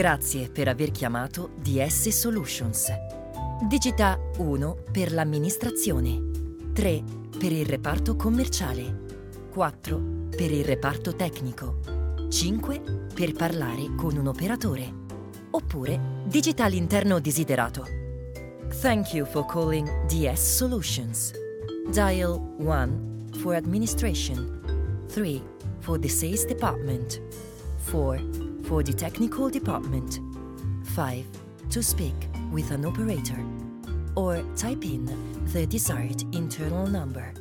Grazie per aver chiamato DS Solutions. Digita 1 per l'amministrazione, 3 per il reparto commerciale, 4 per il reparto tecnico, 5 per parlare con un operatore, oppure digita l'interno desiderato. Thank you for calling DS Solutions. Dial 1 for administration, 3 for the sales department, 4 for the technical department, 5 to speak with an operator, or type in the desired internal number.